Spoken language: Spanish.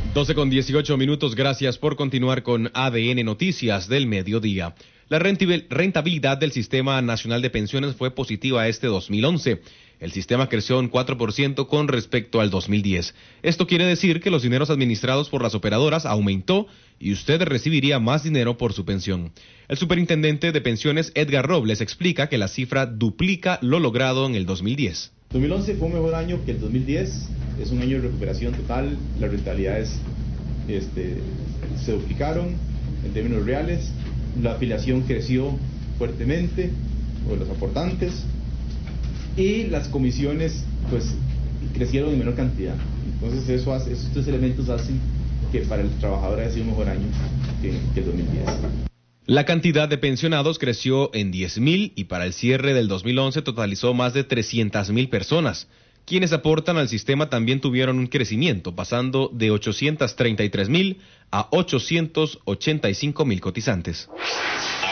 12:18. Gracias por continuar con ADN Noticias del Mediodía. La rentabilidad del Sistema Nacional de Pensiones fue positiva este 2011. El sistema creció un 4% con respecto al 2010. Esto quiere decir que los dineros administrados por las operadoras aumentó y usted recibiría más dinero por su pensión. El superintendente de pensiones Edgar Robles explica que la cifra duplica lo logrado en el 2010. 2011 fue un mejor año que el 2010, es un año de recuperación total, las rentabilidades se duplicaron en términos reales, la afiliación creció fuertemente por los aportantes y las comisiones pues crecieron en menor cantidad. Entonces esos tres elementos hacen que para el trabajador haya sido un mejor año que el 2010. La cantidad de pensionados creció en 10.000 y para el cierre del 2011 totalizó más de 300.000 personas. Quienes aportan al sistema también tuvieron un crecimiento, pasando de 833.000 a 885.000 cotizantes.